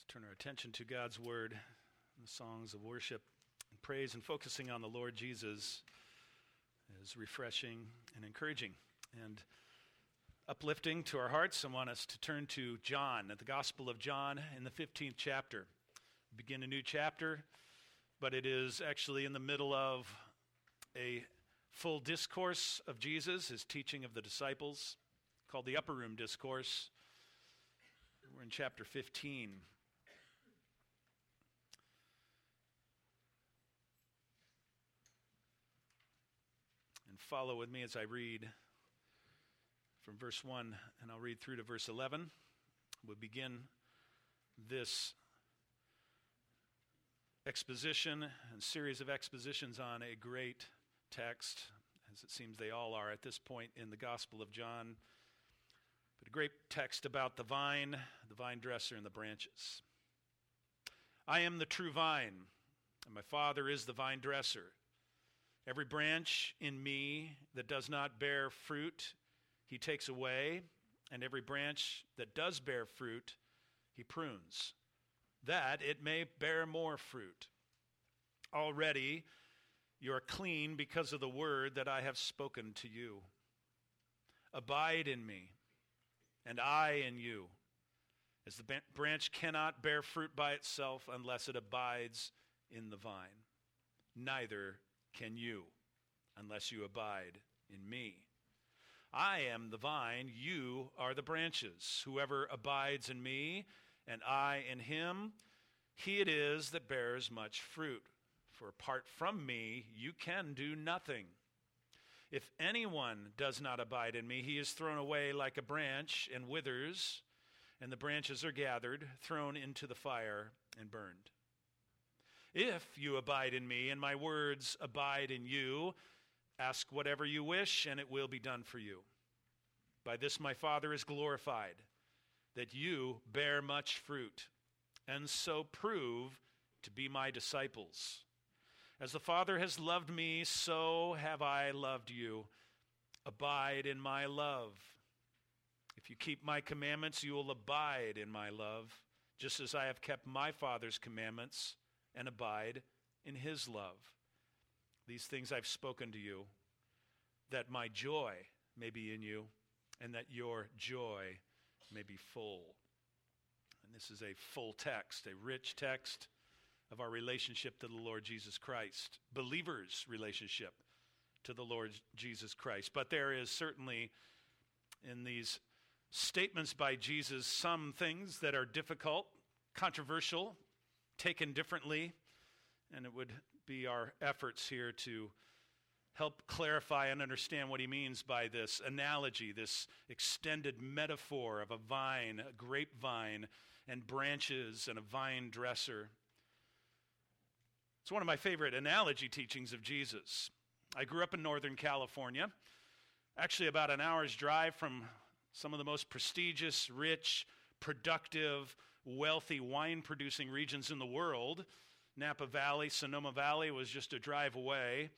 Turn our attention to God's Word, the songs of worship and praise, and focusing on the Lord Jesus is refreshing and encouraging and uplifting to our hearts. I want us to turn to John, at the Gospel of John in the 15th chapter. We begin a new chapter, but it is actually in the middle of a full discourse of Jesus, his teaching of the disciples, called the Upper Room Discourse. We're in chapter 15. And follow with me as I read from verse 1, and I'll read through to verse 11. We'll begin this exposition and series of expositions on a great text, as it seems they all are at this point in the Gospel of John, but a great text about the vine dresser, and the branches. I am the true vine, and my Father is the vine dresser. Every branch in me that does not bear fruit, he takes away, and every branch that does bear fruit, he prunes, that it may bear more fruit. Already you are clean because of the word that I have spoken to you. Abide in me, and I in you. As the branch cannot bear fruit by itself unless it abides in the vine, neither can you unless you abide in me. I am the vine, you are the branches. Whoever abides in me and I in him, he it is that bears much fruit. For apart from me, you can do nothing. If anyone does not abide in me, he is thrown away like a branch and withers, and the branches are gathered, thrown into the fire, and burned. If you abide in me, and my words abide in you, ask whatever you wish, and it will be done for you. By this my Father is glorified, that you bear much fruit, and so prove to be my disciples. As the Father has loved me, so have I loved you. Abide in my love. If you keep my commandments, you will abide in my love, just as I have kept my Father's commandments and abide in his love. These things I've spoken to you, that my joy may be in you, and that your joy may be full. And this is a full text, a rich text of our relationship to the Lord Jesus Christ, believers' relationship to the Lord Jesus Christ. But there is certainly in these statements by Jesus some things that are difficult, controversial, taken differently, and it would be our efforts here to help clarify and understand what he means by this analogy, this extended metaphor of a vine, a grapevine, and branches, and a vine dresser. It's one of my favorite analogy teachings of Jesus. I grew up in Northern California, actually about an hour's drive from some of the most prestigious, rich, productive, wealthy wine-producing regions in the world. Napa Valley, Sonoma Valley was just a drive away.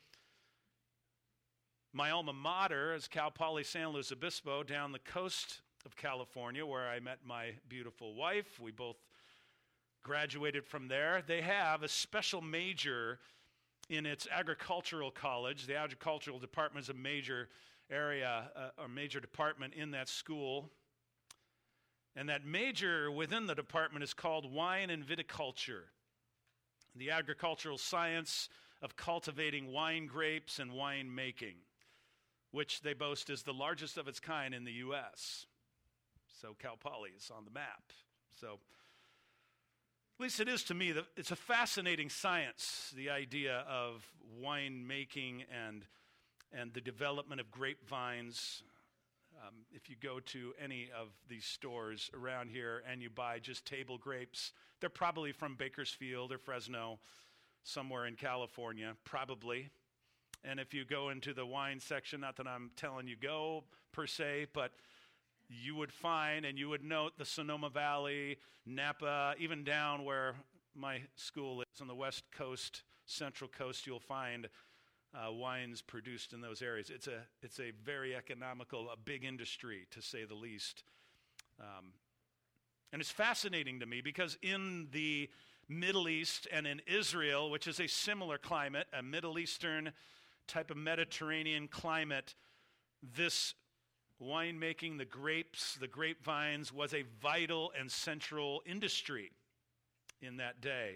My alma mater is Cal Poly San Luis Obispo, down the coast of California, where I met my beautiful wife. We both graduated from there. They have a special major in its agricultural college. The agricultural department is a major area, a major department in that school. And that major within the department is called wine and viticulture, the agricultural science of cultivating wine grapes and wine making, which they boast is the largest of its kind in the U.S. So Cal Poly is on the map. So at least it is to me. It's a fascinating science, the idea of wine making and the development of grapevines. If you go to any of these stores around here and you buy just table grapes, they're probably from Bakersfield or Fresno, somewhere in California, probably. And if you go into the wine section, not that I'm telling you go per se, but you would find and you would note the Sonoma Valley, Napa, even down where my school is on the West Coast, Central Coast, you'll find wines produced in those areas. It's a very economical, a big industry, to say the least. And it's fascinating to me because in the Middle East and in Israel, which is a similar climate, a Middle Eastern type of Mediterranean climate, this winemaking, the grapes, the grapevines, was a vital and central industry in that day.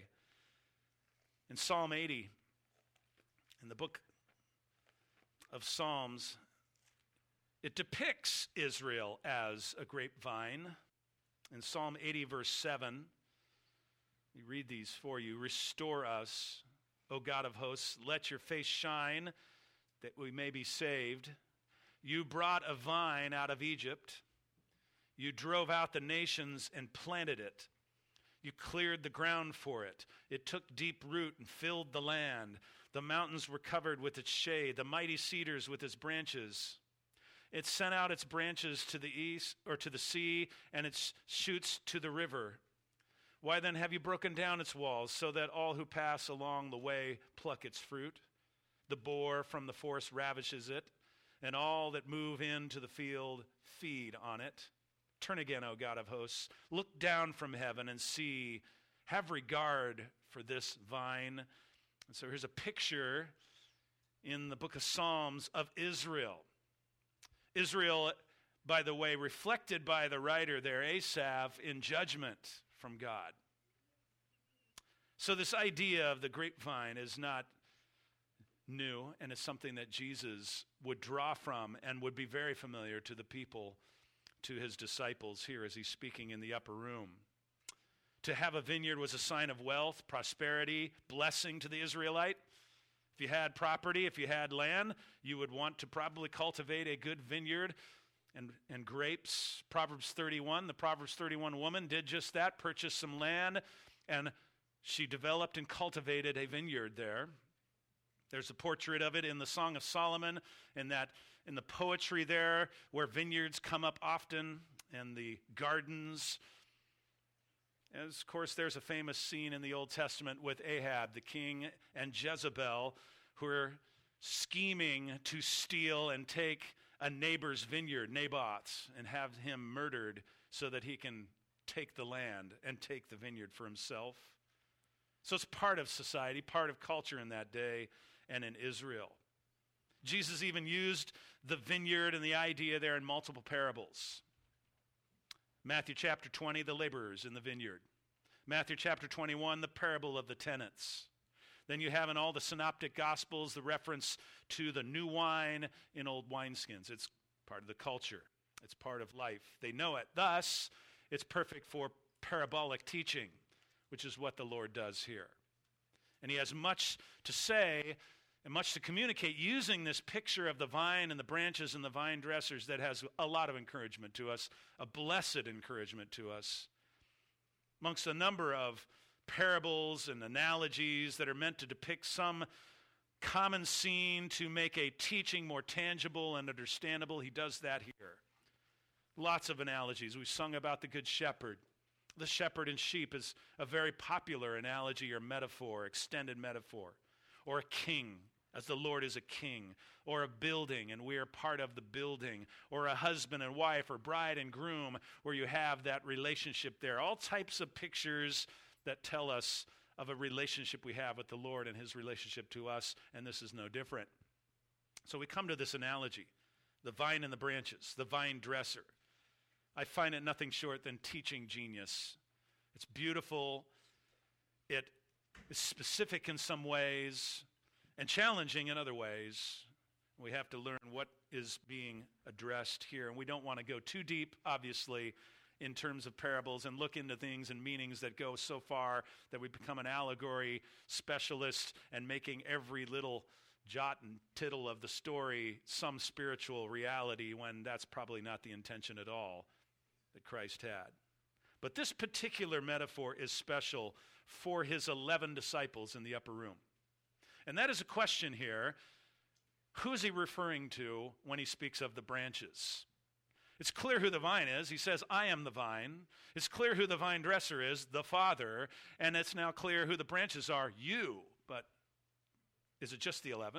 In Psalm 80, in the book of Psalms, it depicts Israel as a grapevine. In Psalm 80, verse 7, we read these for you. Restore us, O God of hosts, let your face shine that we may be saved. You brought a vine out of Egypt. You drove out the nations and planted it. You cleared the ground for it. It took deep root and filled the land. The mountains were covered with its shade, the mighty cedars with its branches. It sent out its branches to the east or to the sea, and its shoots to the river. Why then have you broken down its walls, so that all who pass along the way pluck its fruit? The boar from the forest ravishes it, and all that move into the field feed on it. Turn again, O God of hosts. Look down from heaven and see. Have regard for this vine. And so here's a picture in the book of Psalms of Israel. Israel, by the way, reflected by the writer there, Asaph, in judgment from God. So this idea of the grapevine is not new, and it's something that Jesus would draw from and would be very familiar to the people, to his disciples here as he's speaking in the upper room. To have a vineyard was a sign of wealth, prosperity, blessing to the Israelite. If you had property, if you had land, you would want to probably cultivate a good vineyard and grapes. Proverbs 31, the Proverbs 31 woman did just that, purchased some land, and she developed and cultivated a vineyard there. There's a portrait of it in the Song of Solomon, in the poetry there, where vineyards come up often, and the gardens. As, of course, there's a famous scene in the Old Testament with Ahab, the king, and Jezebel, who are scheming to steal and take a neighbor's vineyard, Naboth's, and have him murdered so that he can take the land and take the vineyard for himself. So it's part of society, part of culture in that day and in Israel. Jesus even used the vineyard and the idea there in multiple parables. Matthew chapter 20, the laborers in the vineyard. Matthew chapter 21, the parable of the tenants. Then you have in all the synoptic gospels the reference to the new wine in old wineskins. It's part of the culture. It's part of life. They know it. Thus, it's perfect for parabolic teaching, which is what the Lord does here. And he has much to say and much to communicate using this picture of the vine and the branches and the vine dressers that has a lot of encouragement to us, a blessed encouragement to us. Amongst a number of parables and analogies that are meant to depict some common scene to make a teaching more tangible and understandable, he does that here. Lots of analogies. We sung about the Good Shepherd. The shepherd and sheep is a very popular analogy or metaphor, extended metaphor. Or a king, as the Lord is a king. Or a building, and we are part of the building. Or a husband and wife, or bride and groom, where you have that relationship there. All types of pictures that tell us of a relationship we have with the Lord and his relationship to us, and this is no different. So we come to this analogy, the vine and the branches, the vine dresser. I find it nothing short than teaching genius. It's beautiful. It is specific in some ways and challenging in other ways. We have to learn what is being addressed here. And we don't want to go too deep, obviously, in terms of parables and look into things and meanings that go so far that we become an allegory specialist and making every little jot and tittle of the story some spiritual reality when that's probably not the intention at all that Christ had. But this particular metaphor is special for his 11 disciples in the upper room. And that is a question here. Who is he referring to when he speaks of the branches? It's clear who the vine is. He says, I am the vine. It's clear who the vine dresser is, the Father. And it's now clear who the branches are, you. But is it just the 11?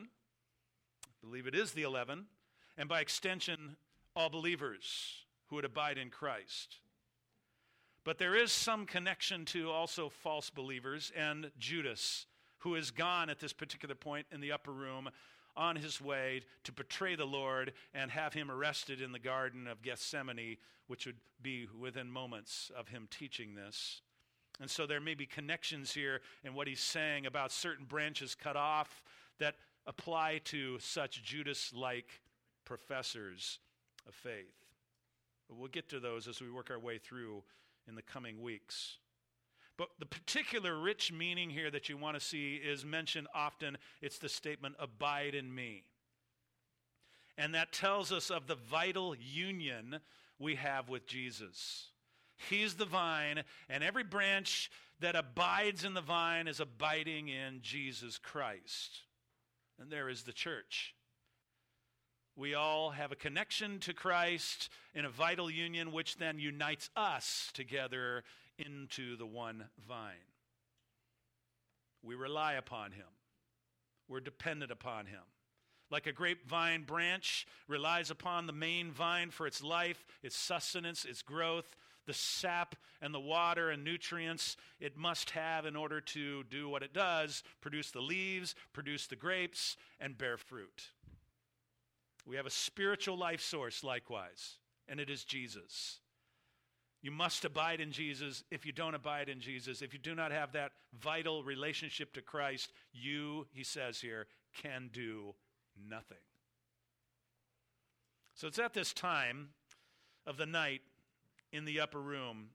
I believe it is the 11. And by extension, all believers who would abide in Christ. But there is some connection to also false believers and Judas, who is gone at this particular point in the upper room on his way to betray the Lord and have him arrested in the Garden of Gethsemane, which would be within moments of him teaching this. And so there may be connections here in what he's saying about certain branches cut off that apply to such Judas-like professors of faith. But we'll get to those as we work our way through in the coming weeks. But the particular rich meaning here that you want to see is mentioned often. It's the statement, abide in me. And that tells us of the vital union we have with Jesus. He's the vine, and every branch that abides in the vine is abiding in Jesus Christ. And there is the church. We all have a connection to Christ in a vital union, which then unites us together into the one vine. We rely upon him. We're dependent upon him. Like a grapevine branch relies upon the main vine for its life, its sustenance, its growth, the sap and the water and nutrients it must have in order to do what it does, produce the leaves, produce the grapes, and bear fruit. We have a spiritual life source likewise, and it is Jesus. You must abide in Jesus. If you don't abide in Jesus, if you do not have that vital relationship to Christ, you, he says here, can do nothing. So it's at this time of the night in the upper room.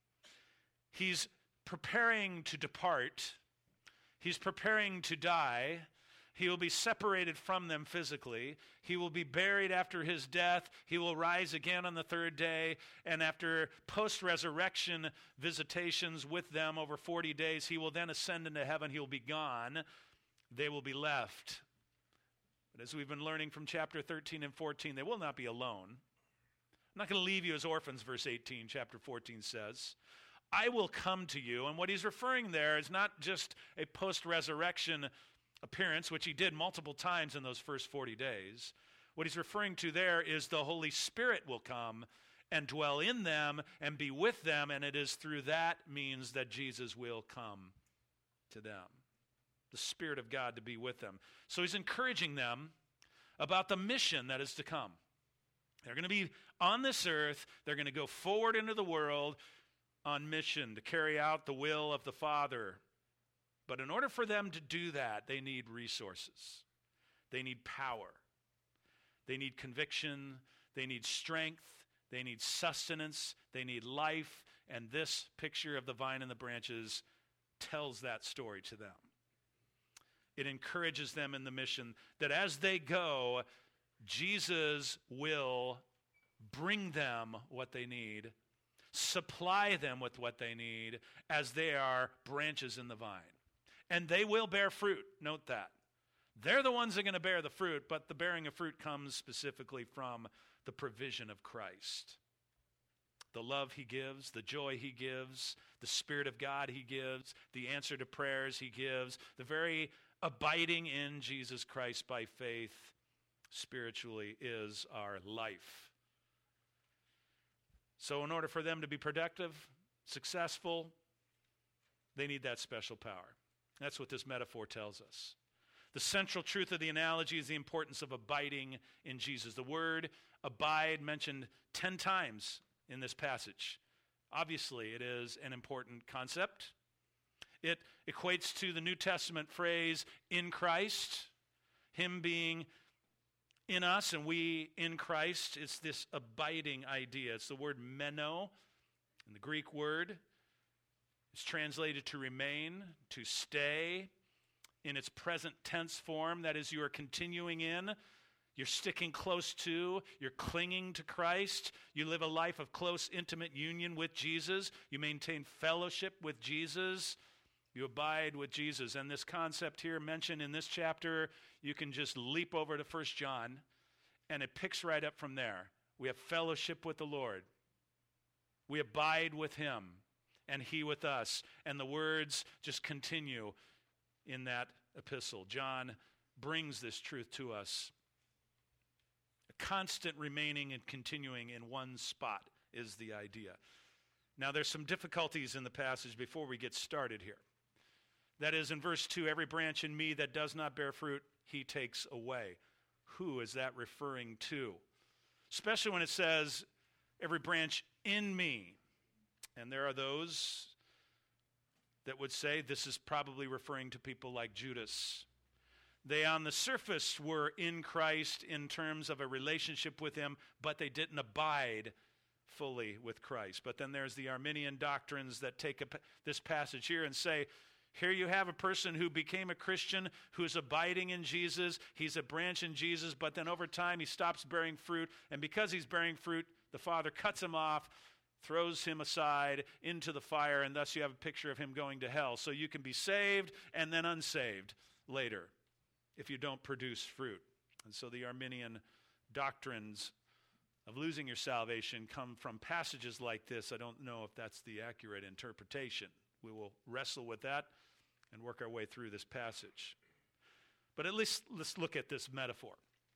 He's preparing to depart. He's preparing to die. He will be separated from them physically. He will be buried after his death. He will rise again on the third day. And after post-resurrection visitations with them over 40 days, he will then ascend into heaven. He will be gone. They will be left. But as we've been learning from chapter 13 and 14, they will not be alone. I'm not going to leave you as orphans, verse 18, chapter 14 says. I will come to you. And what he's referring there is not just a post-resurrection appearance, which he did multiple times in those first 40 days. What he's referring to there is the Holy Spirit will come and dwell in them and be with them, and it is through that means that Jesus will come to them. The Spirit of God to be with them. So he's encouraging them about the mission that is to come. They're going to be on this earth. They're going to go forward into the world on mission to carry out the will of the Father. But in order for them to do that, they need resources. They need power. They need conviction. They need strength. They need sustenance. They need life. And this picture of the vine and the branches tells that story to them. It encourages them in the mission that as they go, Jesus will bring them what they need, supply them with what they need as they are branches in the vine. And they will bear fruit. Note that. They're the ones that are going to bear the fruit, but the bearing of fruit comes specifically from the provision of Christ. The love he gives, the joy he gives, the Spirit of God he gives, the answer to prayers he gives, the very abiding in Jesus Christ by faith spiritually is our life. So in order for them to be productive, successful, they need that special power. That's what this metaphor tells us. The central truth of the analogy is the importance of abiding in Jesus. The word abide mentioned 10 times in this passage. Obviously, it is an important concept. It equates to the New Testament phrase, in Christ, him being in us and we in Christ. It's this abiding idea. It's the word meno in the Greek word. It's translated to remain, to stay in its present tense form. That is, you are continuing in, you're sticking close to, you're clinging to Christ. You live a life of close, intimate union with Jesus. You maintain fellowship with Jesus. You abide with Jesus. And this concept here mentioned in this chapter, you can just leap over to 1 John, and it picks right up from there. We have fellowship with the Lord. We abide with him, and he with us. And the words just continue in that epistle. John brings this truth to us. A constant remaining and continuing in one spot is the idea. Now, there's some difficulties in the passage before we get started here. That is, in verse 2, every branch in me that does not bear fruit, he takes away. Who is that referring to? Especially when it says, every branch in me. And there are those that would say this is probably referring to people like Judas. They on the surface were in Christ in terms of a relationship with him, but they didn't abide fully with Christ. But then there's the Arminian doctrines that take this passage here and say, here you have a person who became a Christian, who's abiding in Jesus. He's a branch in Jesus, but then over time he stops bearing fruit. And because he's bearing fruit, the Father cuts him off, throws him aside into the fire, and thus you have a picture of him going to hell. So you can be saved and then unsaved later if you don't produce fruit. And so the Arminian doctrines of losing your salvation come from passages like this. I don't know if that's the accurate interpretation. We will wrestle with that and work our way through this passage. But at least let's look at this metaphor.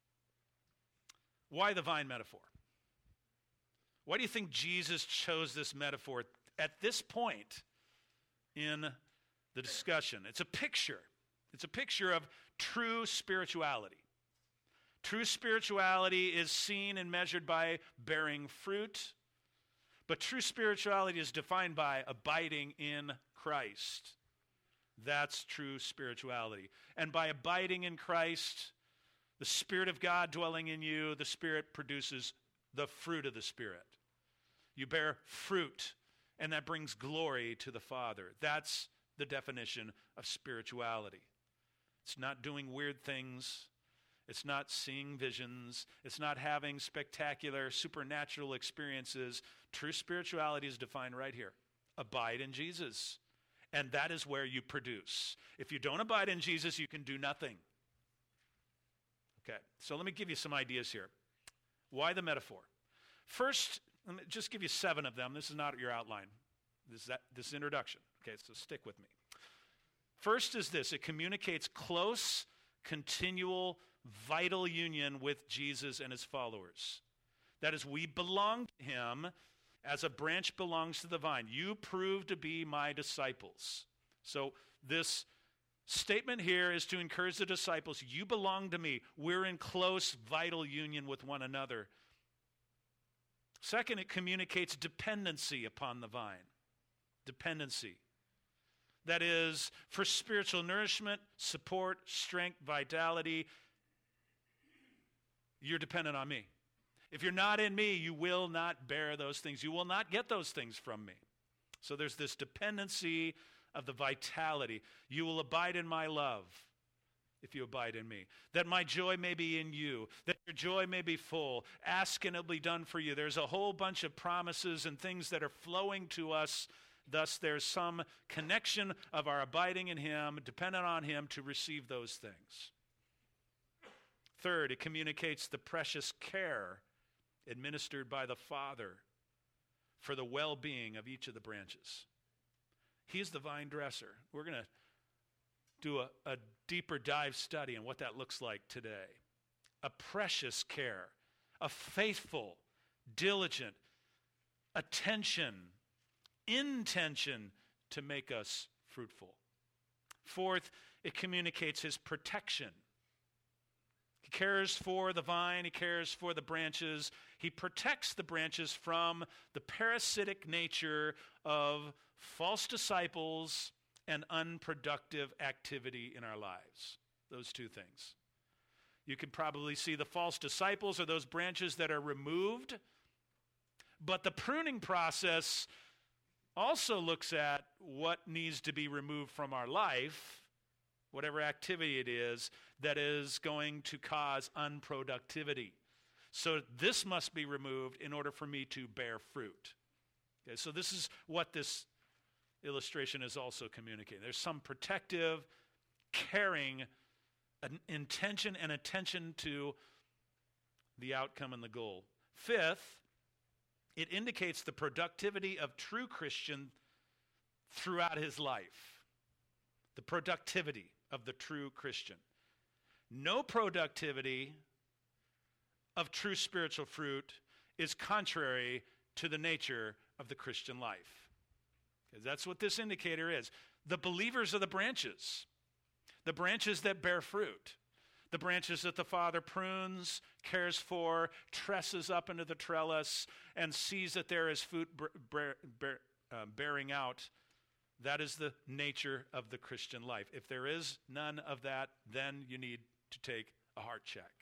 Why the vine metaphor? Why do you think Jesus chose this metaphor at this point in the discussion? It's a picture. It's a picture of true spirituality. True spirituality is seen and measured by bearing fruit, but true spirituality is defined by abiding in Christ. That's true spirituality. And by abiding in Christ, the Spirit of God dwelling in you, the Spirit produces the fruit of the Spirit. You bear fruit, and that brings glory to the Father. That's the definition of spirituality. It's not doing weird things. It's not seeing visions. It's not having spectacular supernatural experiences. True spirituality is defined right here. Abide in Jesus. And that is where you produce. If you don't abide in Jesus, you can do nothing. Okay, so let me give you some ideas here. Why the metaphor? First, let me just give you 7 of them. This is not your outline. This is introduction. Okay, so stick with me. First is this. It communicates close, continual, vital union with Jesus and his followers. That is, we belong to him as a branch belongs to the vine. You prove to be my disciples. So this statement here is to encourage the disciples, you belong to me. We're in close, vital union with one another. Second, it communicates dependency upon the vine. Dependency. That is, for spiritual nourishment, support, strength, vitality, you're dependent on me. If you're not in me, you will not bear those things. You will not get those things from me. So there's this dependency of the vitality. You will abide in my love if you abide in me. That my joy may be in you. That your joy may be full. Ask and it will be done for you. There's a whole bunch of promises and things that are flowing to us. Thus, there's some connection of our abiding in him, dependent on him to receive those things. Third, it communicates the precious care administered by the Father for the well-being of each of the branches. He's the vine dresser. We're going to do a deeper dive study on what that looks like today. A precious care, a faithful, diligent attention, intention to make us fruitful. Fourth, it communicates his protection. He cares for the vine. He cares for the branches. He protects the branches from the parasitic nature of false disciples and unproductive activity in our lives. Those two things. You can probably see the false disciples are those branches that are removed, but the pruning process also looks at what needs to be removed from our life, whatever activity it is, that is going to cause unproductivity. So this must be removed in order for me to bear fruit. Okay, so this is what this illustration is also communicating. There's some protective, caring intention and attention to the outcome and the goal. Fifth, it indicates the productivity of true Christian throughout his life. The productivity of the true Christian. No productivity of true spiritual fruit is contrary to the nature of the Christian life. Because that's what this indicator is. The believers are the branches that bear fruit. The branches that the Father prunes, cares for, tresses up into the trellis, and sees that there is fruit bearing out. That is the nature of the Christian life. If there is none of that, then you need to take a heart check.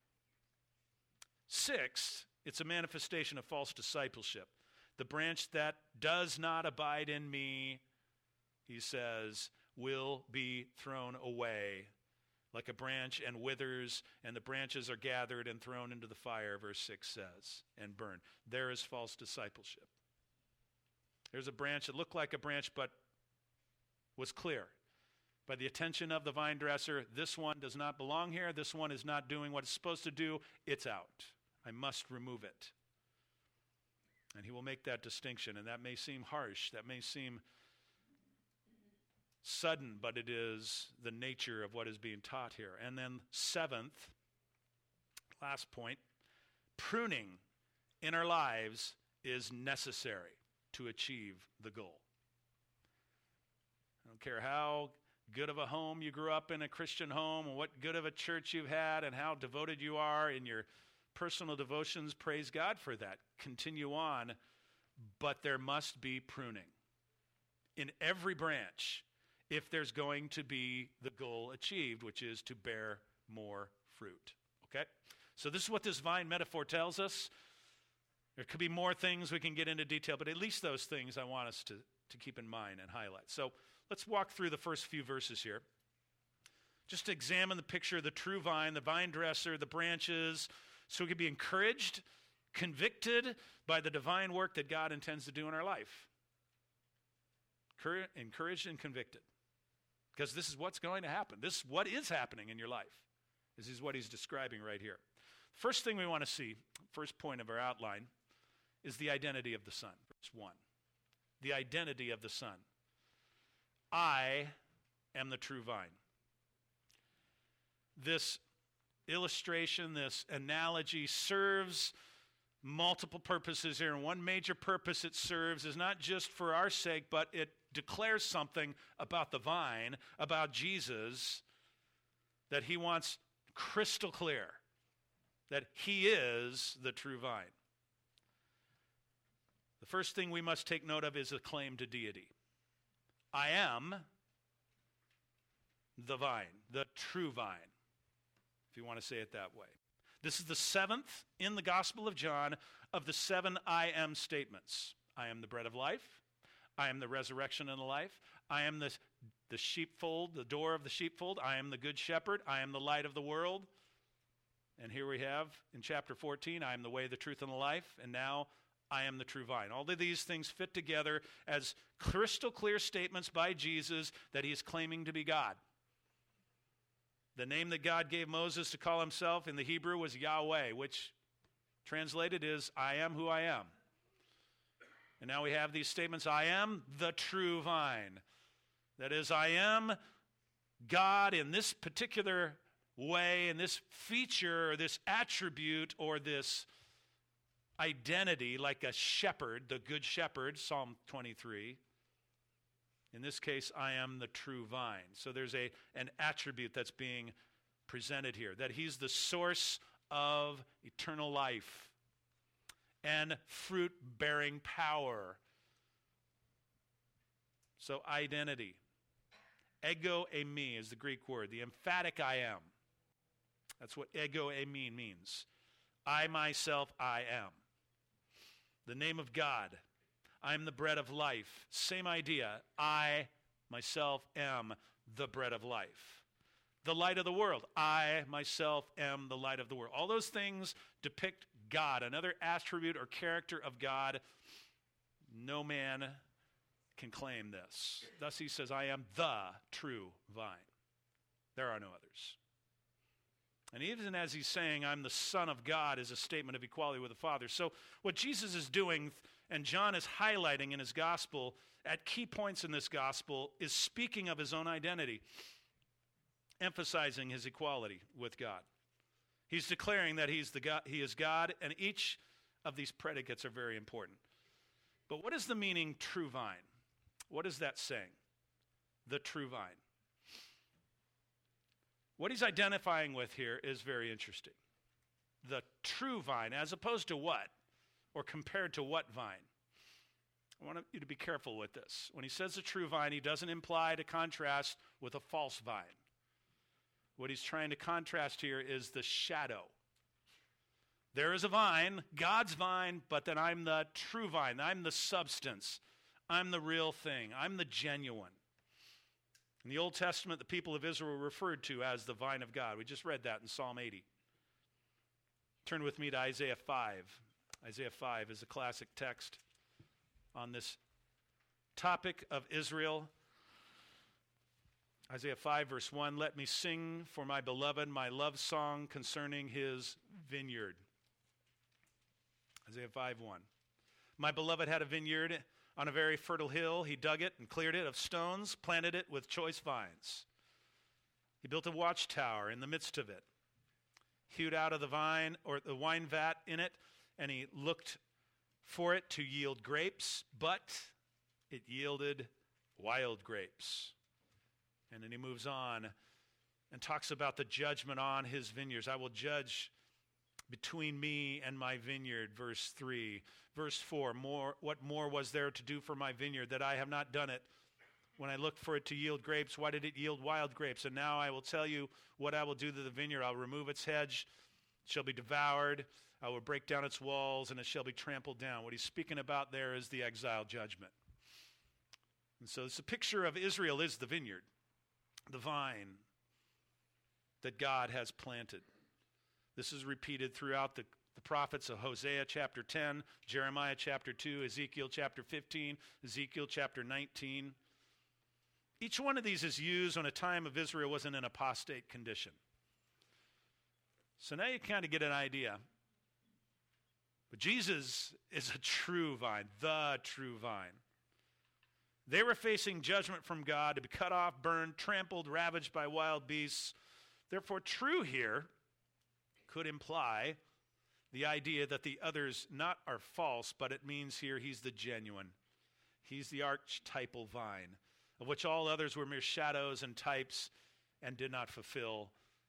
Sixth, it's a manifestation of false discipleship. The branch that does not abide in me, he says, will be thrown away like a branch and withers, and the branches are gathered and thrown into the fire, verse 6 says, and burned. There is false discipleship. There's a branch that looked like a branch but was clear. By the attention of the vine dresser, this one does not belong here, this one is not doing what it's supposed to do, it's out. I must remove it. And he will make that distinction, and that may seem harsh, that may seem sudden, but it is the nature of what is being taught here. And then seventh, last point, pruning in our lives is necessary to achieve the goal. I don't care how good of a home you grew up in, a Christian home, and what good of a church you've had, and how devoted you are in your personal devotions. Praise God for that. Continue on, but there must be pruning in every branch if there's going to be the goal achieved, which is to bear more fruit. Okay? So this is what this vine metaphor tells us. There could be more things we can get into detail, but at least those things I want us to keep in mind and highlight. So let's walk through the first few verses here. Just to examine the picture of the true vine, the vine dresser, the branches, so we can be encouraged, convicted by the divine work that God intends to do in our life. Encouraged and convicted. Because this is what's going to happen. This is what is happening in your life. This is what he's describing right here. First thing we want to see, first point of our outline, is the identity of the Son. Verse 1. The identity of the Son. I am the true vine. This illustration, this analogy serves multiple purposes here. And one major purpose it serves is not just for our sake, but it declares something about the vine, about Jesus, that he wants crystal clear, that he is the true vine. The first thing we must take note of is a claim to deity. I am the vine, the true vine, if you want to say it that way. This is the seventh in the Gospel of John of the 7 I am statements. I am the bread of life. I am the resurrection and the life. I am the sheepfold, the door of the sheepfold. I am the good shepherd. I am the light of the world. And here we have in chapter 14, I am the way, the truth, and the life. And now I am the true vine. All of these things fit together as crystal clear statements by Jesus that he is claiming to be God. The name that God gave Moses to call himself in the Hebrew was Yahweh, which translated is, I am who I am. And now we have these statements, I am the true vine. That is, I am God in this particular way, in this feature, or this attribute, or this identity, like a shepherd, the good shepherd, Psalm 23. In this case, I am the true vine. So there's an attribute that's being presented here, that he's the source of eternal life and fruit-bearing power. So identity. Ego eimi is the Greek word, the emphatic I am. That's what ego eimi means. I myself, I am. The name of God. I am the bread of life. Same idea. I myself am the bread of life. The light of the world. I myself am the light of the world. All those things depict God, another attribute or character of God. No man can claim this. Thus he says, I am the true vine. There are no others. And even as he's saying, I'm the Son of God, is a statement of equality with the Father. So what Jesus is doing, and John is highlighting in his gospel, at key points in this gospel, is speaking of his own identity, emphasizing his equality with God. He's declaring that he is God, and each of these predicates are very important. But what is the meaning true vine? What is that saying? The true vine. What he's identifying with here is very interesting. The true vine, as opposed to what? Or compared to what vine? I want you to be careful with this. When he says a true vine, he doesn't imply to contrast with a false vine. What he's trying to contrast here is the shadow. There is a vine, God's vine, but then I'm the true vine. I'm the substance. I'm the real thing. I'm the genuine. In the Old Testament, the people of Israel were referred to as the vine of God. We just read that in Psalm 80. Turn with me to Isaiah 5. Isaiah 5 is a classic text on this topic of Israel. Isaiah 5 verse 1, let me sing for my beloved my love song concerning his vineyard. Isaiah 5:1. My beloved had a vineyard on a very fertile hill. He dug it and cleared it of stones, planted it with choice vines. He built a watchtower in the midst of it, hewed out of the vine or the wine vat in it, and he looked for it to yield grapes, but it yielded wild grapes. And then he moves on and talks about the judgment on his vineyards. I will judge between me and my vineyard, verse 3. Verse 4, what more was there to do for my vineyard that I have not done it? When I looked for it to yield grapes, why did it yield wild grapes? And now I will tell you what I will do to the vineyard. I'll remove its hedge, it shall be devoured. I will break down its walls, and it shall be trampled down. What he's speaking about there is the exile judgment. And so it's a picture of Israel is the vineyard, the vine that God has planted. This is repeated throughout the prophets of Hosea chapter 10, Jeremiah chapter 2, Ezekiel chapter 15, Ezekiel chapter 19. Each one of these is used when a time of Israel was in an apostate condition. So now you kind of get an idea. But Jesus is a true vine, the true vine. They were facing judgment from God to be cut off, burned, trampled, ravaged by wild beasts. Therefore, true here could imply the idea that the others not are false, but it means here he's the genuine. He's the archetypal vine, of which all others were mere shadows and types and did not fulfill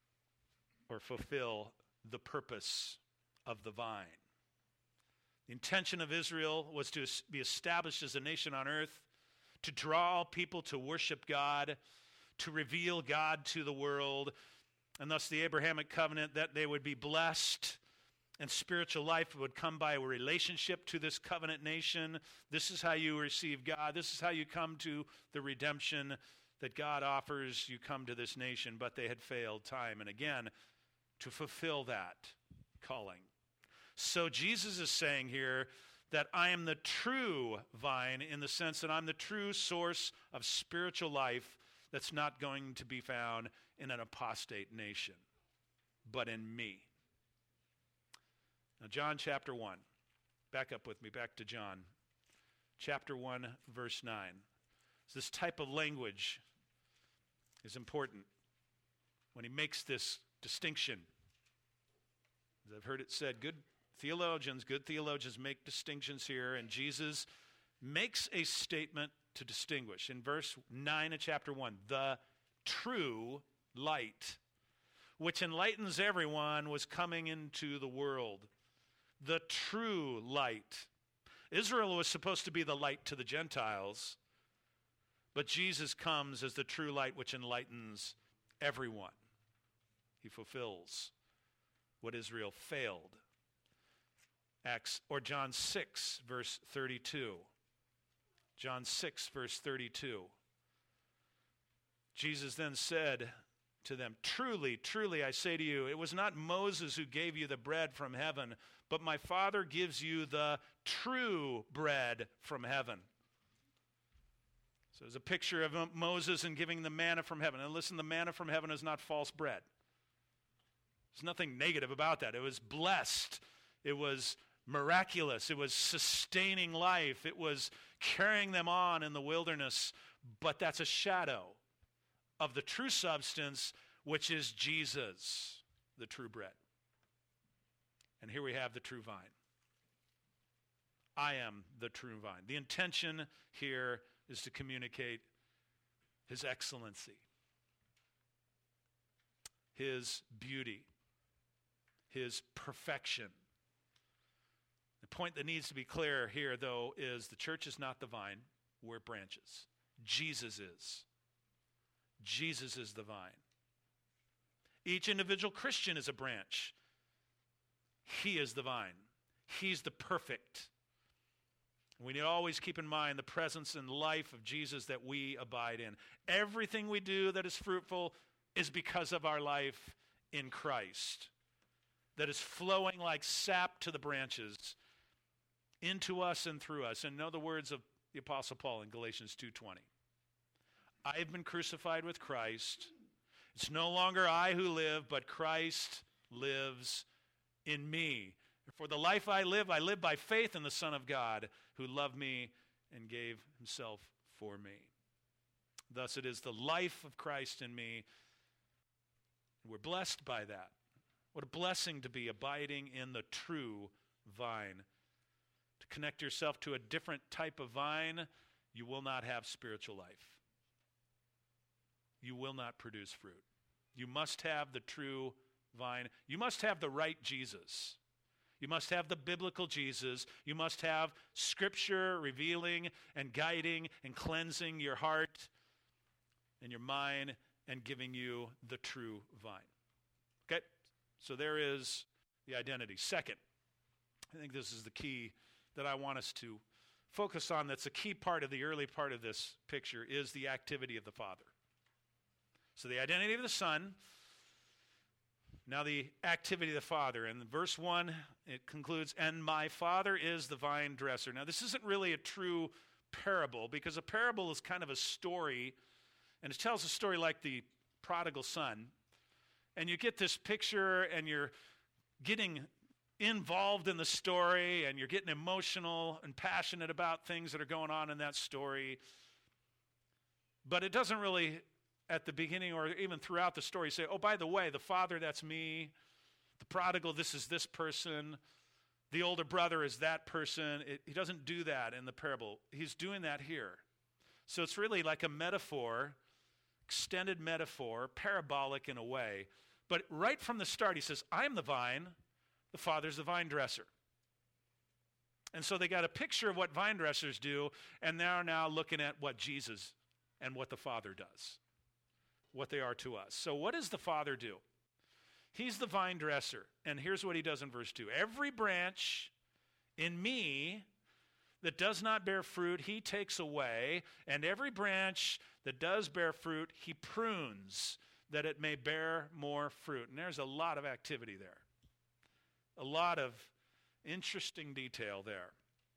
the purpose of the vine. The intention of Israel was to be established as a nation on earth, to draw people to worship God, to reveal God to the world, and thus the Abrahamic covenant that they would be blessed and spiritual life would come by a relationship to this covenant nation. This is how you receive God. This is how you come to the redemption that God offers. You come to this nation, but they had failed time and again to fulfill that calling. So Jesus is saying here that I am the true vine in the sense that I'm the true source of spiritual life that's not going to be found in an apostate nation, but in me. Now, John chapter 1. Back up with me, back to John. Chapter 1, verse 9. So this type of language is important when he makes this distinction. As I've heard it said, good theologians make distinctions here, and Jesus makes a statement to distinguish. In verse 9 of chapter 1, the true light, which enlightens everyone, was coming into the world. The true light. Israel was supposed to be the light to the Gentiles, but Jesus comes as the true light which enlightens everyone. He fulfills what Israel failed. John 6, verse 32. John 6, verse 32. Jesus then said to them, truly, truly, I say to you, it was not Moses who gave you the bread from heaven, but my Father gives you the true bread from heaven. So there's a picture of Moses and giving the manna from heaven. And listen, the manna from heaven is not false bread. There's nothing negative about that. It was blessed. It was miraculous. It was sustaining life. It was carrying them on in the wilderness. But that's a shadow of the true substance, which is Jesus, the true bread. And here we have the true vine. I am the true vine. The intention here is to communicate his excellency, his beauty, his perfection. The point that needs to be clear here, though, is the church is not the vine, we're branches. Jesus is. Jesus is the vine. Each individual Christian is a branch. He is the vine. He's the perfect. We need to always keep in mind the presence and life of Jesus that we abide in. Everything we do that is fruitful is because of our life in Christ, that is flowing like sap to the branches, into us and through us. And know the words of the Apostle Paul in Galatians 2:20. I have been crucified with Christ. It's no longer I who live, but Christ lives in me. For the life I live by faith in the Son of God, who loved me and gave himself for me. Thus it is the life of Christ in me. We're blessed by that. What a blessing to be abiding in the true vine. To connect yourself to a different type of vine, you will not have spiritual life. You will not produce fruit. You must have the true vine. You must have the right Jesus. You must have the biblical Jesus. You must have Scripture revealing and guiding and cleansing your heart and your mind and giving you the true vine. Okay? So there is the identity. Second, I think this is the key that I want us to focus on. That's a key part of the early part of this picture is the activity of the Father. So the identity of the Son, now the activity of the Father. In verse 1, it concludes, and my Father is the vine dresser. Now this isn't really a true parable, because a parable is kind of a story, and it tells a story like the prodigal son. And you get this picture, and you're getting involved in the story, and you're getting emotional and passionate about things that are going on in that story. But it doesn't really, at the beginning or even throughout the story, say, oh, by the way, the father, that's me. The prodigal, this is this person. The older brother is that person. He doesn't do that in the parable. He's doing that here. So it's really like a metaphor, extended metaphor, parabolic in a way. But right from the start, he says, I'm the vine, the Father's the vine dresser. And so they got a picture of what vine dressers do, and they're now looking at what Jesus and what the Father does, what they are to us. So what does the Father do? He's the vine dresser, and here's what he does in verse 2. Every branch in me that does not bear fruit, he takes away, and every branch that does bear fruit, he prunes, that it may bear more fruit. And there's a lot of activity there. A lot of interesting detail there.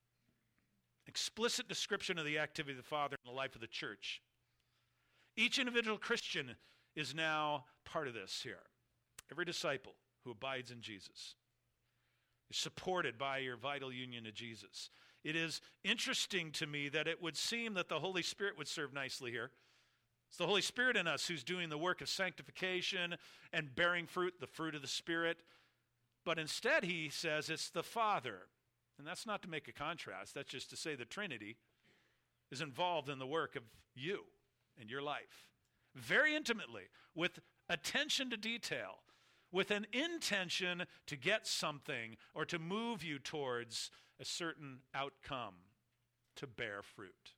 Explicit description of the activity of the Father in the life of the church. Each individual Christian is now part of this here. Every disciple who abides in Jesus is supported by your vital union to Jesus. It is interesting to me that it would seem that the Holy Spirit would serve nicely here. It's the Holy Spirit in us who's doing the work of sanctification and bearing fruit, the fruit of the Spirit. But instead, he says it's the Father. And that's not to make a contrast. That's just to say the Trinity is involved in the work of you and your life. Very intimately, with attention to detail, with an intention to get something or to move you towards a certain outcome, to bear fruit.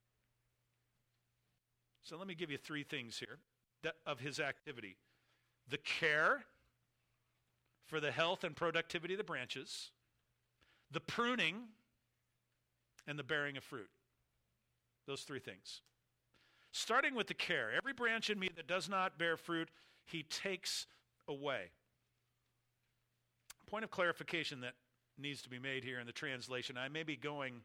So let me give you three things here of his activity. The care for the health and productivity of the branches, the pruning, and the bearing of fruit. Those three things. Starting with the care. Every branch in me that does not bear fruit, he takes away. Point of clarification that needs to be made here in the translation. I may be going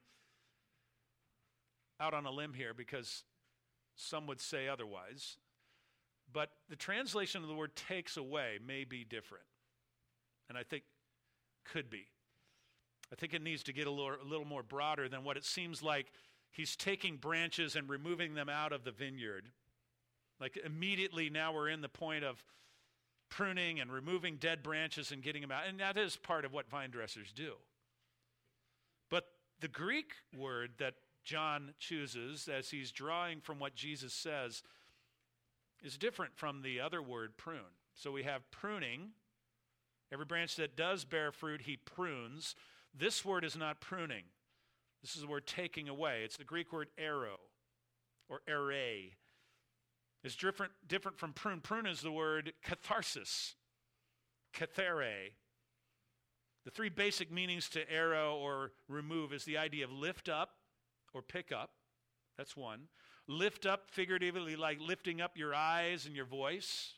out on a limb here because some would say otherwise, but the translation of the word takes away may be different, and I think could be. I think it needs to get a little more broader than what it seems like he's taking branches and removing them out of the vineyard. Like immediately now we're in the point of pruning and removing dead branches and getting them out, and that is part of what vine dressers do. But The Greek word that John chooses as he's drawing from what Jesus says is different from the other word, prune. So we have pruning. Every branch that does bear fruit, he prunes. This word is not pruning. This is the word taking away. It's the Greek word arrow or ere. It's different from prune. Prune is the word catharsis, kathere. The three basic meanings to arrow or remove is the idea of lift up or pick up. That's one. Lift up, figuratively, like lifting up your eyes and your voice.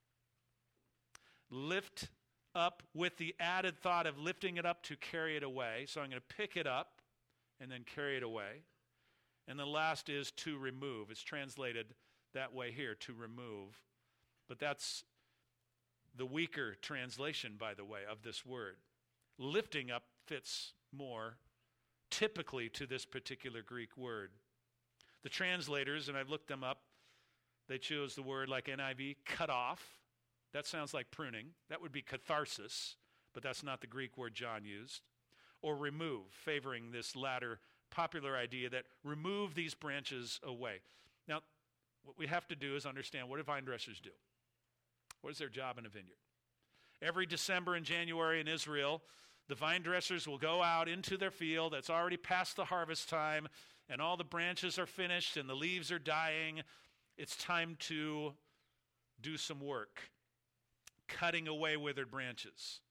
Lift up with the added thought of lifting it up to carry it away. So I'm going to pick it up and then carry it away. And the last is to remove. It's translated that way here, to remove. But that's the weaker translation, by the way, of this word. Lifting up fits more typically to this particular Greek word. The translators, and I've looked them up, they chose the word like NIV, cut off. That sounds like pruning. That would be catharsis, but that's not the Greek word John used. Or remove, favoring this latter popular idea that remove these branches away. Now, what we have to do is understand, what do vine dressers do? What is their job in a vineyard? Every December and January in Israel, the vine dressers will go out into their field that's already past the harvest time, and all the branches are finished and the leaves are dying. It's time to do some work, cutting away withered branches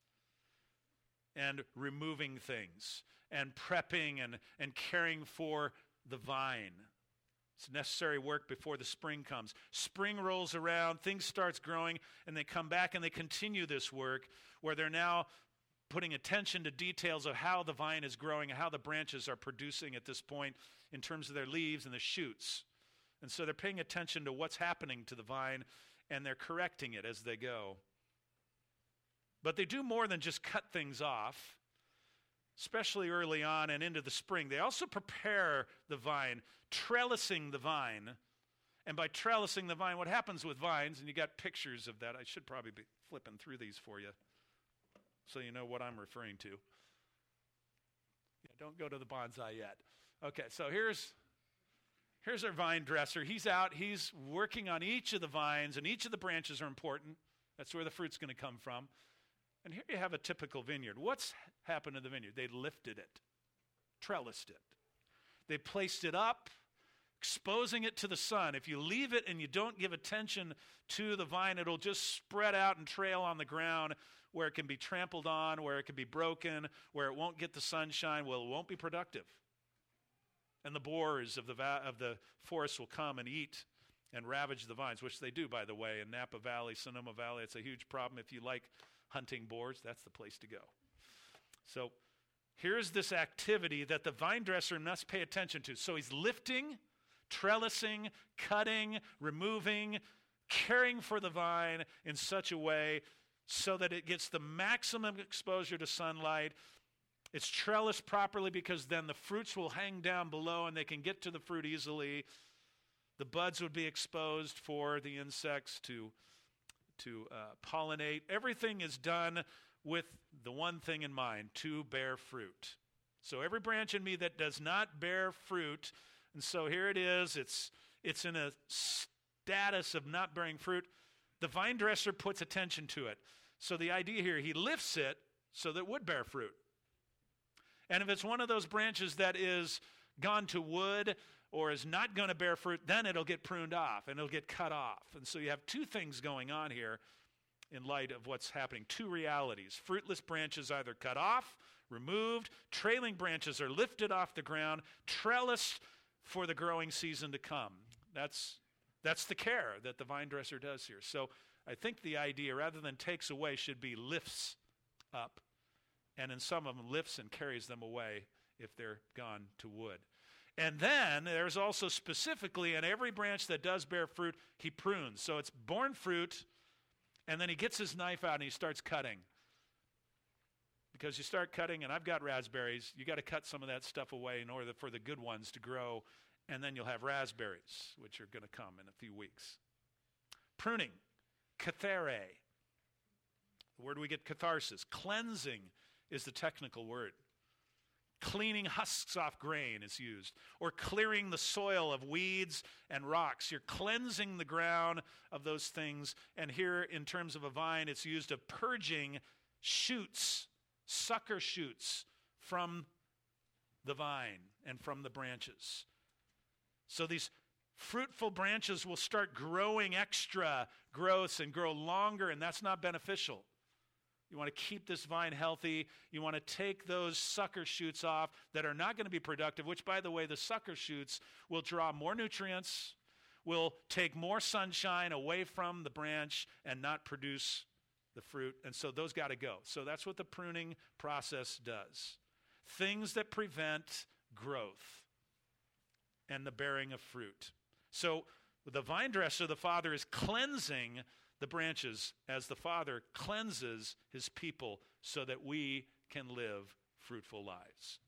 and removing things and prepping and caring for the vine. It's necessary work before the spring comes. Spring rolls around, things starts growing, and they come back and they continue this work where they're now putting attention to details of how the vine is growing and how the branches are producing at this point in terms of their leaves and the shoots. And so they're paying attention to what's happening to the vine, and they're correcting it as they go. But they do more than just cut things off, especially early on and into the spring. They also prepare the vine, trellising the vine. And by trellising the vine, what happens with vines, and you got pictures of that. I should probably be flipping through these for you so you know what I'm referring to. Yeah, don't go to the bonsai yet. Okay, so here's our vine dresser. He's out. He's working on each of the vines, and each of the branches are important. That's where the fruit's going to come from. And here you have a typical vineyard. What's happened to the vineyard? They lifted it, trellised it. They placed it up, exposing it to the sun. If you leave it and you don't give attention to the vine, it'll just spread out and trail on the ground where it can be trampled on, where it can be broken, where it won't get the sunshine. Well, it won't be productive. And the boars of the forest will come and eat and ravage the vines, which they do, by the way, in Napa Valley, Sonoma Valley. It's a huge problem. If you like hunting boars, that's the place to go. So here's this activity that the vine dresser must pay attention to. So he's lifting, trellising, cutting, removing, caring for the vine in such a way so that it gets the maximum exposure to sunlight. It's trellised properly because then the fruits will hang down below and they can get to the fruit easily. The buds would be exposed for the insects to pollinate. Everything is done with the one thing in mind, to bear fruit. So every branch in me that does not bear fruit, and so here it is, it's in a status of not bearing fruit, the vine dresser puts attention to it. So the idea here, he lifts it so that it would bear fruit. And if it's one of those branches that is gone to wood or is not going to bear fruit, then it'll get pruned off and it'll get cut off. And so you have two things going on here in light of what's happening. Two realities. Fruitless branches either cut off, removed, trailing branches are lifted off the ground, trellised for the growing season to come. That's the care that the vine dresser does here. So I think the idea, rather than takes away, should be lifts up. And in some of them, lifts and carries them away if they're gone to wood. And then there's also specifically in every branch that does bear fruit, he prunes. So it's born fruit, and then he gets his knife out and he starts cutting. Because you start cutting, and I've got raspberries, you got to cut some of that stuff away in order for the good ones to grow, and then you'll have raspberries, which are going to come in a few weeks. Pruning, kathere. The word we get catharsis. Cleansing is the technical word. Cleaning husks off grain is used, or clearing the soil of weeds and rocks. You're cleansing the ground of those things. And here, in terms of a vine, it's used of purging shoots, sucker shoots from the vine and from the branches. So these fruitful branches will start growing extra growths and grow longer, and that's not beneficial. You want to keep this vine healthy. You want to take those sucker shoots off that are not going to be productive, which, by the way, the sucker shoots will draw more nutrients, will take more sunshine away from the branch and not produce the fruit. And so those got to go. So that's what the pruning process does. Things that prevent growth and the bearing of fruit. So the vine dresser, the Father, is cleansing the branches as the Father cleanses his people so that we can live fruitful lives.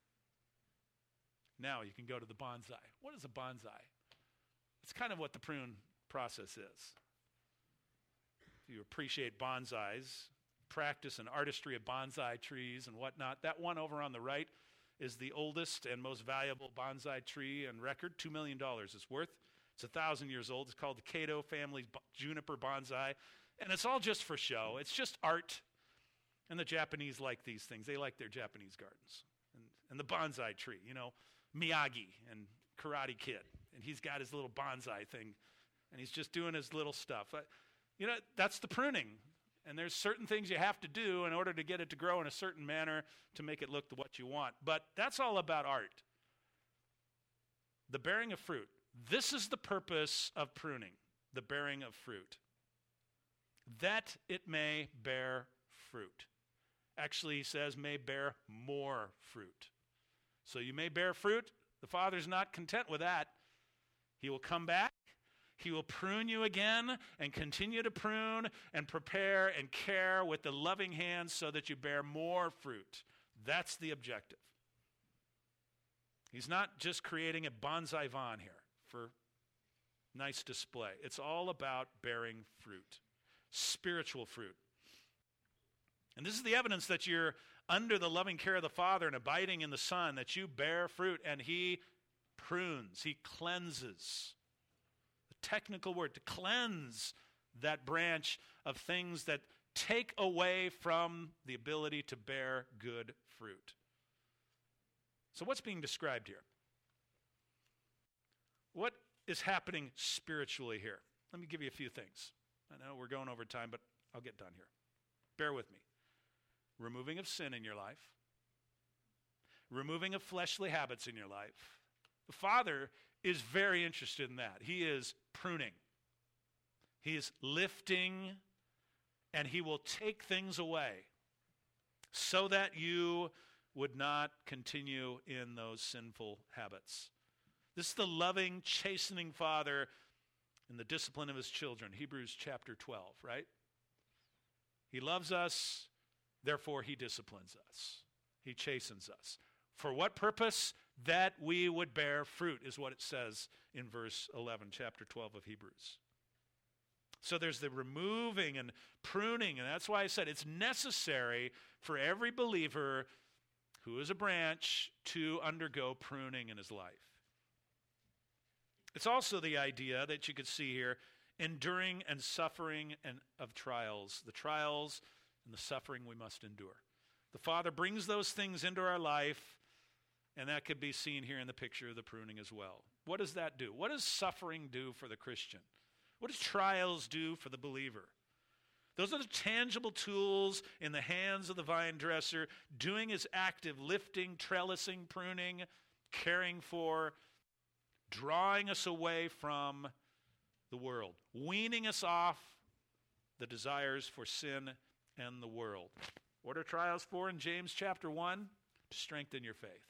Now you can go to the bonsai. What is a bonsai? It's kind of what the prune process is. If you appreciate bonsais, practice and artistry of bonsai trees and whatnot, that one over on the right is the oldest and most valuable bonsai tree on record. $2 million it's worth. It's 1,000 years old. It's called the Kato family juniper bonsai. And it's all just for show. It's just art. And the Japanese like these things. They like their Japanese gardens. And the bonsai tree, Miyagi and Karate Kid. And he's got his little bonsai thing. And he's just doing his little stuff. That's the pruning. And there's certain things you have to do in order to get it to grow in a certain manner to make it look to what you want. But that's all about art. The bearing of fruit. This is the purpose of pruning, the bearing of fruit, that it may bear fruit. Actually, he says, may bear more fruit. So you may bear fruit. The Father's not content with that. He will come back. He will prune you again and continue to prune and prepare and care with the loving hands so that you bear more fruit. That's the objective. He's not just creating a bonsai vine here for nice display. It's all about bearing fruit, spiritual fruit. And this is the evidence that you're under the loving care of the Father and abiding in the Son, that you bear fruit, and he prunes, he cleanses. The technical word, to cleanse that branch of things that take away from the ability to bear good fruit. So what's being described here? What is happening spiritually here? Let me give you a few things. I know we're going over time, but I'll get done here. Bear with me. Removing of sin in your life. Removing of fleshly habits in your life. The Father is very interested in that. He is pruning. He is lifting, and he will take things away so that you would not continue in those sinful habits. This is the loving, chastening Father in the discipline of his children. Hebrews chapter 12, right? He loves us, therefore he disciplines us. He chastens us. For what purpose? That we would bear fruit, is what it says in verse 11, chapter 12 of Hebrews. So there's the removing and pruning, and that's why I said it's necessary for every believer who is a branch to undergo pruning in his life. It's also the idea that you could see here, enduring and suffering and of trials. The trials and the suffering we must endure. The Father brings those things into our life, and that could be seen here in the picture of the pruning as well. What does that do? What does suffering do for the Christian? What does trials do for the believer? Those are the tangible tools in the hands of the vine dresser, doing his active lifting, trellising, pruning, caring for, drawing us away from the world, weaning us off the desires for sin and the world. What are trials for in James chapter 1? To strengthen your faith.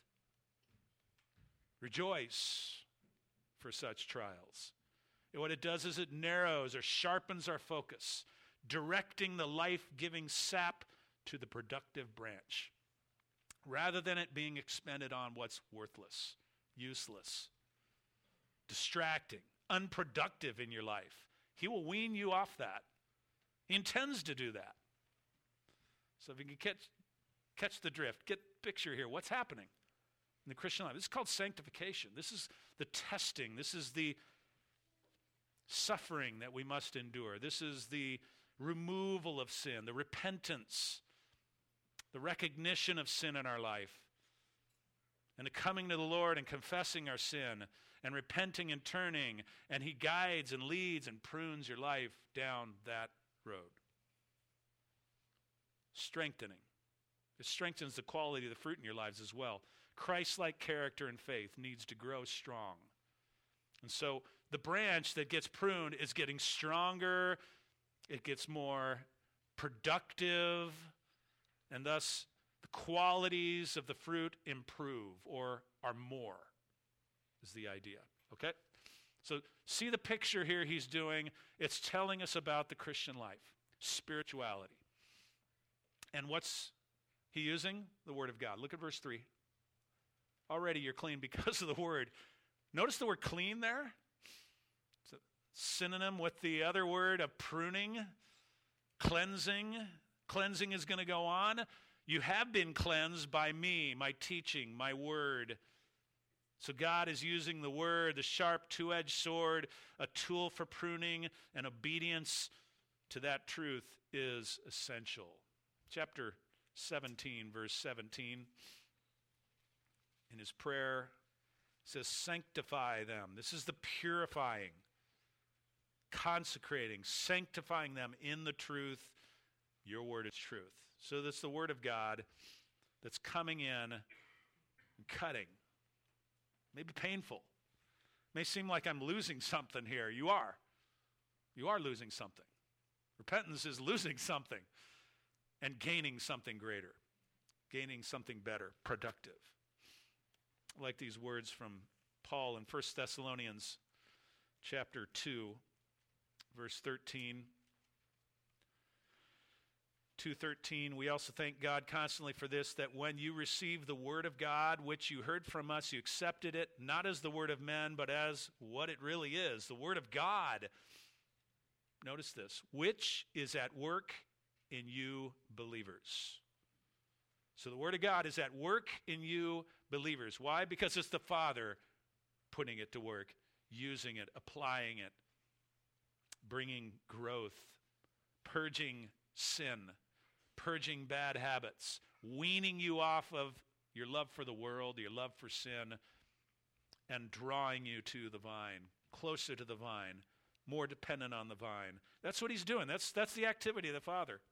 Rejoice for such trials. And what it does is it narrows or sharpens our focus, directing the life-giving sap to the productive branch, rather than it being expended on what's worthless, useless, distracting, unproductive in your life. He will wean you off that. He intends to do that. So if you can Catch the drift. Get picture here. What's happening in the Christian life? This is called sanctification. This is the testing. This is the suffering that we must endure. This is the removal of sin, the repentance, the recognition of sin in our life, and the coming to the Lord and confessing our sin and repenting and turning, and he guides and leads and prunes your life down that road. Strengthening. It strengthens the quality of the fruit in your lives as well. Christ-like character and faith needs to grow strong. And so the branch that gets pruned is getting stronger, it gets more productive, and thus the qualities of the fruit improve or are more, is the idea. Okay? So see the picture here he's doing. It's telling us about the Christian life, spirituality. And what's he using? The Word of God. Look at verse 3. Already you're clean because of the Word. Notice the word clean there. It's a synonym with the other word of pruning, cleansing. Cleansing is going to go on. You have been cleansed by me, my teaching, my word. So God is using the word, the sharp two-edged sword, a tool for pruning, and obedience to that truth is essential. Chapter 17, verse 17, in his prayer, says, sanctify them. This is the purifying, consecrating, sanctifying them in the truth. Your word is truth. So that's the word of God that's coming in and cutting. Maybe painful. May seem like I'm losing something here. You are. You are losing something. Repentance is losing something and gaining something greater, gaining something better, productive. I like these words from Paul in 1 Thessalonians chapter 2, verse 13. 2:13, we also thank God constantly for this, that when you received the word of God, which you heard from us, you accepted it, not as the word of men, but as what it really is, the word of God. Notice this, which is at work in you believers. So the word of God is at work in you believers. Why? Because it's the Father putting it to work, using it, applying it, bringing growth, purging sin, purging bad habits, weaning you off of your love for the world, your love for sin, and drawing you to the vine, closer to the vine, more dependent on the vine. That's what he's doing. That's the activity of the Father.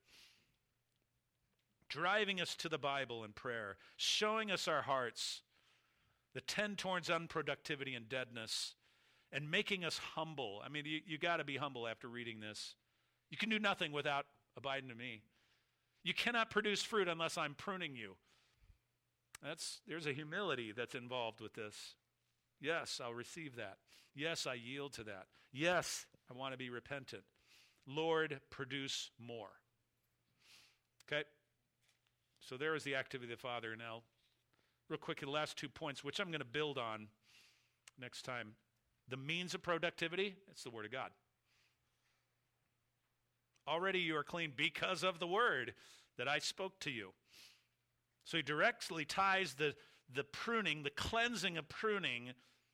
Driving us to the Bible and prayer, showing us our hearts that tend towards unproductivity and deadness, and making us humble. I mean, you got to be humble after reading this. You can do nothing without abiding in me. You cannot produce fruit unless I'm pruning you. There's a humility that's involved with this. Yes, I'll receive that. Yes, I yield to that. Yes, I want to be repentant. Lord, produce more. Okay? So there is the activity of the Father. Now, real quick, the last 2 points, which I'm going to build on next time. The means of productivity, it's the Word of God. Already you are clean because of the word that I spoke to you. So he directly ties the pruning, the cleansing of pruning.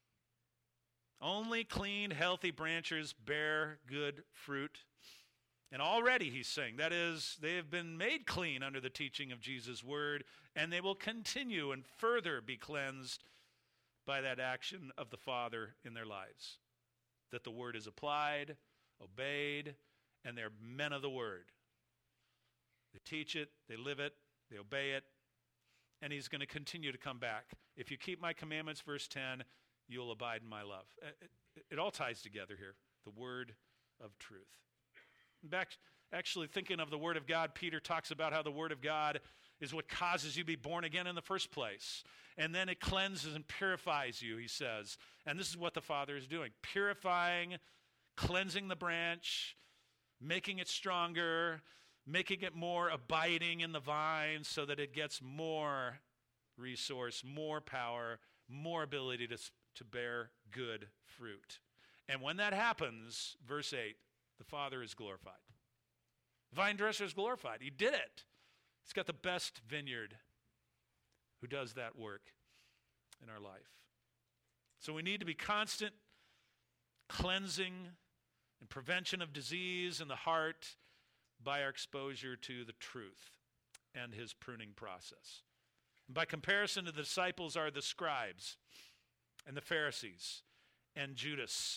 Only clean, healthy branches bear good fruit. And already he's saying, that is, they have been made clean under the teaching of Jesus' word, and they will continue and further be cleansed by that action of the Father in their lives. That the word is applied, obeyed, and they're men of the word. They teach it, they live it, they obey it, and he's going to continue to come back. If you keep my commandments, verse 10, you'll abide in my love. It all ties together here, the word of truth. Back, actually thinking of the word of God, Peter talks about how the word of God is what causes you to be born again in the first place. And then it cleanses and purifies you, he says. And this is what the Father is doing, purifying, cleansing the branch, making it stronger, making it more abiding in the vine so that it gets more resource, more power, more ability to bear good fruit. And when that happens, verse 8, the Father is glorified. The vine dresser is glorified. He did it. He's got the best vineyard who does that work in our life. So we need to be constant cleansing and prevention of disease in the heart by our exposure to the truth and his pruning process. And by comparison, the disciples are the scribes and the Pharisees and Judas,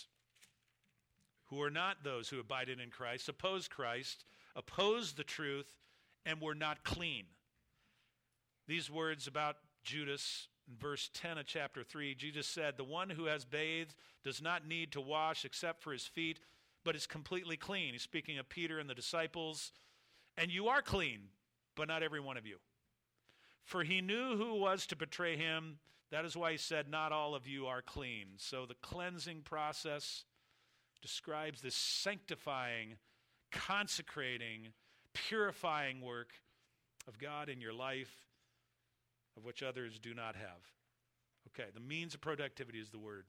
who are not those who abided in Christ, opposed the truth, and were not clean. These words about Judas, in verse 10 of chapter 3, Jesus said, "The one who has bathed does not need to wash except for his feet, but is completely clean." He's speaking of Peter and the disciples. "And you are clean, but not every one of you. For he knew who was to betray him. That is why he said, not all of you are clean." So the cleansing process describes this sanctifying, consecrating, purifying work of God in your life, of which others do not have. Okay, the means of productivity is the word.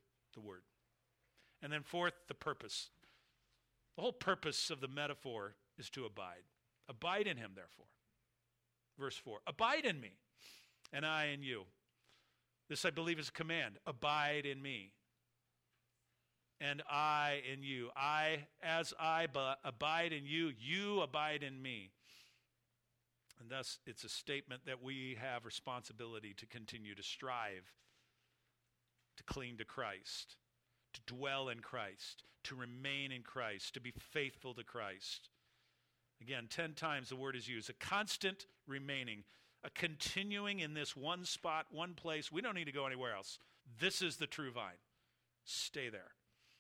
And then fourth, the purpose. The whole purpose of the metaphor is to abide. Abide in him, therefore. Verse 4, abide in me, and I in you. This, I believe, is a command. Abide in me, and I in you. As I abide in you, you abide in me. And thus, it's a statement that we have responsibility to continue to strive, to cling to Christ, to dwell in Christ, to remain in Christ, to be faithful to Christ. Again, 10 times the word is used. A constant remaining, a continuing in this one spot, one place. We don't need to go anywhere else. This is the true vine. Stay there.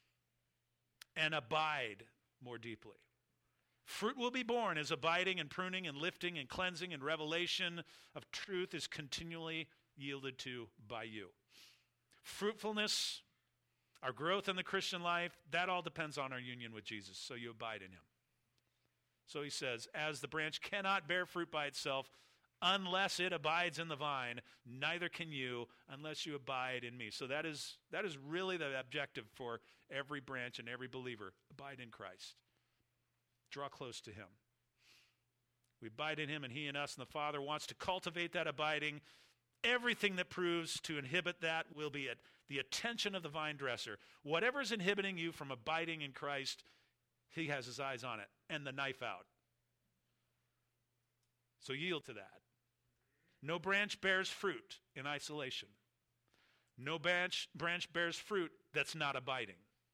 And abide more deeply. Fruit will be born as abiding and pruning and lifting and cleansing and revelation of truth is continually yielded to by you. Fruitfulness, our growth in the Christian life, that all depends on our union with Jesus, so you abide in him. So he says, as the branch cannot bear fruit by itself unless it abides in the vine, neither can you unless you abide in me. So that is really the objective for every branch and every believer. Abide in Christ. Draw close to him. We abide in him and he in us, and the Father wants to cultivate that abiding. Everything that proves to inhibit that will be at the attention of the vine dresser. Whatever's inhibiting you from abiding in Christ, he has his eyes on it and the knife out. So yield to that. No branch bears fruit in isolation. No branch bears fruit that's not abiding.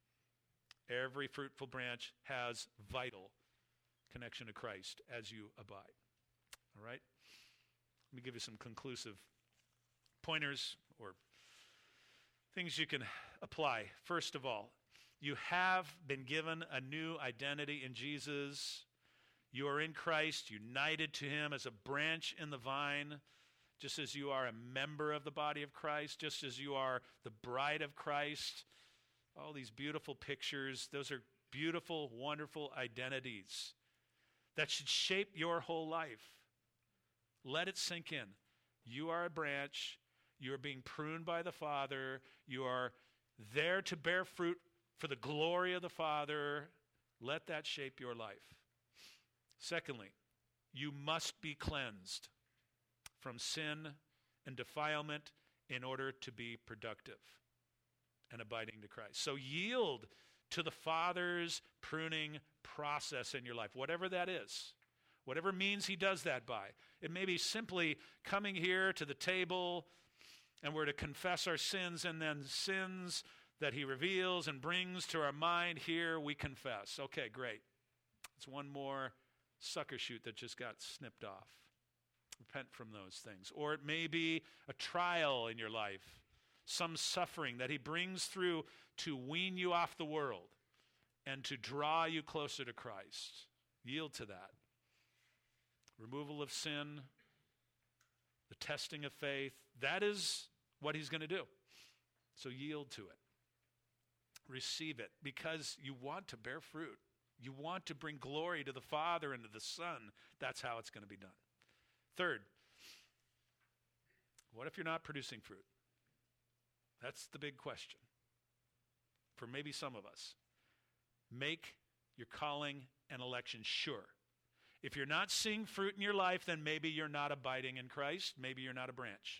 Every fruitful branch has vital connection to Christ as you abide. All right? Let me give you some conclusive pointers or things you can apply. First of all, you have been given a new identity in Jesus. You are in Christ, united to him as a branch in the vine, just as you are a member of the body of Christ, just as you are the bride of Christ. All these beautiful pictures, those are beautiful, wonderful identities that should shape your whole life. Let it sink in. You are a branch. You are being pruned by the Father. You are there to bear fruit for the glory of the Father. Let that shape your life. Secondly, you must be cleansed from sin and defilement in order to be productive and abiding to Christ. So yield to the Father's pruning process in your life, whatever that is, whatever means he does that by. It may be simply coming here to the table and we're to confess our sins, and then sins that he reveals and brings to our mind, here we confess. Okay, great. It's one more sucker shoot that just got snipped off. Repent from those things. Or it may be a trial in your life, some suffering that he brings through to wean you off the world and to draw you closer to Christ. Yield to that. Removal of sin, the testing of faith, that is what he's going to do. So yield to it. Receive it, because you want to bear fruit. You want to bring glory to the Father and to the Son. That's how it's going to be done. Third, what if you're not producing fruit? That's the big question for maybe some of us. Make your calling and election sure. If you're not seeing fruit in your life, then maybe you're not abiding in Christ. Maybe you're not a branch.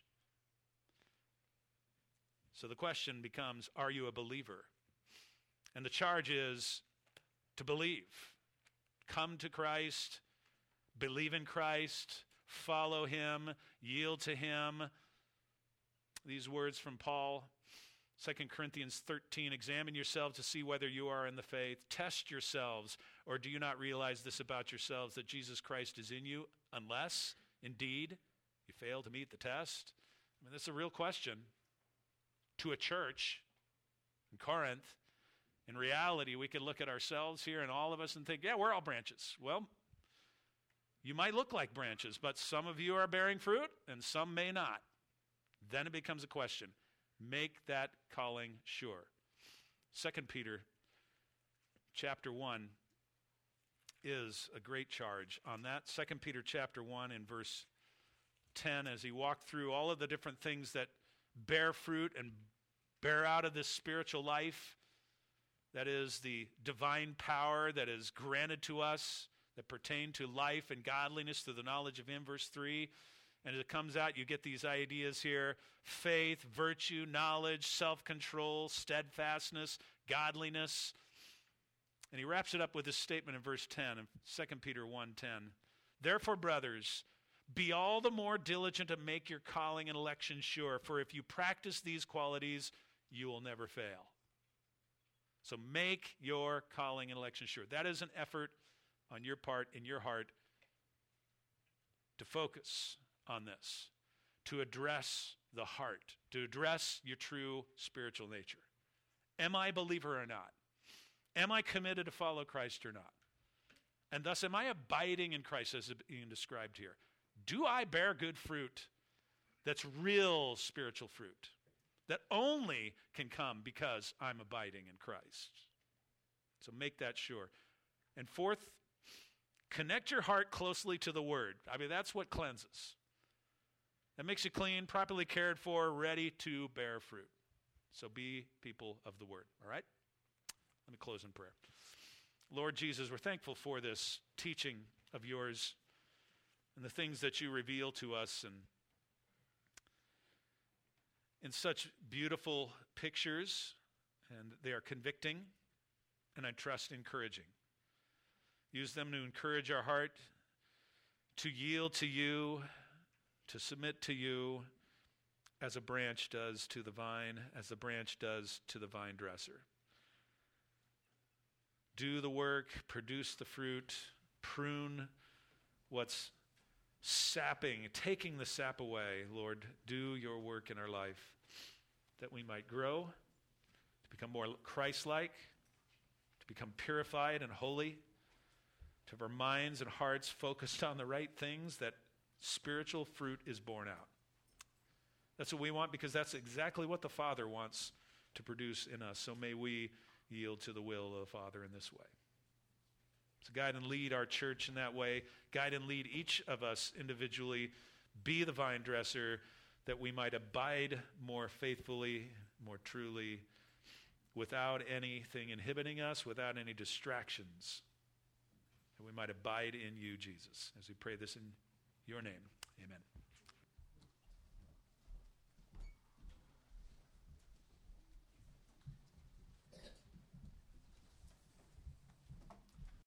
So the question becomes, are you a believer? And the charge is to believe. Come to Christ, believe in Christ, follow him, yield to him. These words from Paul, 2 Corinthians 13, examine yourselves to see whether you are in the faith. Test yourselves, or do you not realize this about yourselves, that Jesus Christ is in you, unless, indeed, you fail to meet the test? I mean, this is a real question to a church in Corinth. In reality, we could look at ourselves here and all of us and think, yeah, we're all branches. Well, you might look like branches, but some of you are bearing fruit and some may not. Then it becomes a question. Make that calling sure. 2 Peter chapter 1 is a great charge on that. 2 Peter chapter 1 in verse 10, as he walked through all of the different things that bear fruit and bear out of this spiritual life, that is the divine power that is granted to us, that pertain to life and godliness through the knowledge of him, verse 3. And as it comes out, you get these ideas here: faith, virtue, knowledge, self-control, steadfastness, godliness. And he wraps it up with this statement in verse 10 of 2 Peter 1:10. Therefore, brothers, be all the more diligent to make your calling and election sure, for if you practice these qualities, you will never fail. So make your calling and election sure. That is an effort on your part, in your heart, to focus on this, to address the heart, to address your true spiritual nature. Am I a believer or not? Am I committed to follow Christ or not? And thus, am I abiding in Christ as being described here? Do I bear good fruit that's real spiritual fruit that only can come because I'm abiding in Christ? So make that sure. And fourth, connect your heart closely to the Word. I mean, that's what cleanses. That makes you clean, properly cared for, ready to bear fruit. So be people of the Word, all right? Let me close in prayer. Lord Jesus, we're thankful for this teaching of yours and the things that you reveal to us, and in such beautiful pictures, and they are convicting and I trust encouraging. Use them to encourage our heart to yield to you, to submit to you as a branch does to the vine, as the branch does to the vine dresser. Do the work, produce the fruit, prune what's sapping, taking the sap away. Lord, do your work in our life that we might grow, to become more Christ-like, to become purified and holy, to have our minds and hearts focused on the right things, that spiritual fruit is born out. That's what we want, because that's exactly what the Father wants to produce in us. So may we yield to the will of the Father in this way. So guide and lead our church in that way. Guide and lead each of us individually. Be the vine dresser, that we might abide more faithfully, more truly, without anything inhibiting us, without any distractions. That we might abide in you, Jesus. As we pray this in your name, amen.